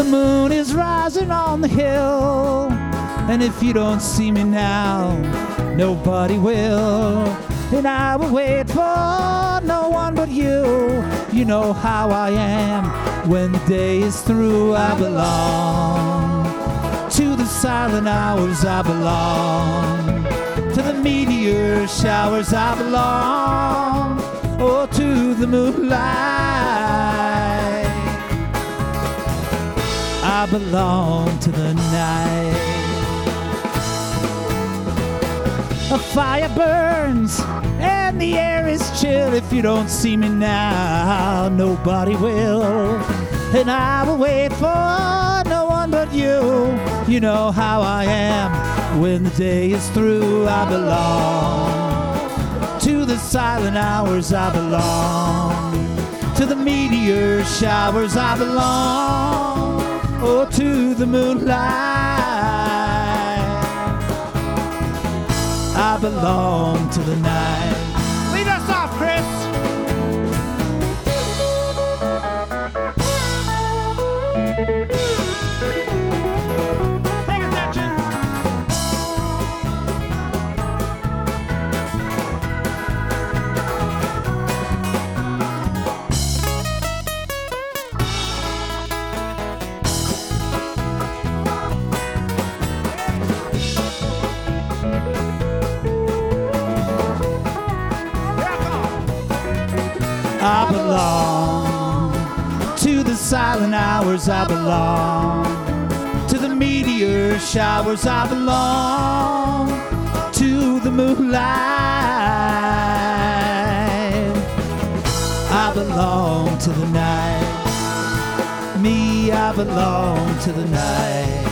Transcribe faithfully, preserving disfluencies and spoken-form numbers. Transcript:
The moon is rising on the hill, and if you don't see me now, nobody will. And I will wait for no one but you. You know how I am. When the day is through, I belong to the silent hours. I belong to the meteor showers. I belong, oh, to the moonlight. I belong to the night. A fire burns and the air is chill. If you don't see me now, nobody will. And I will wait for no one but you. You know how I am. When the day is through, I belong to the silent hours. I belong to the meteor showers. I belong, oh, to the moonlight. I belong to the night. Lead us off, Chris. Pay attention. I belong to the silent hours. I belong to the meteor showers. I belong to the moonlight. I belong to the night. Me, I belong to the night.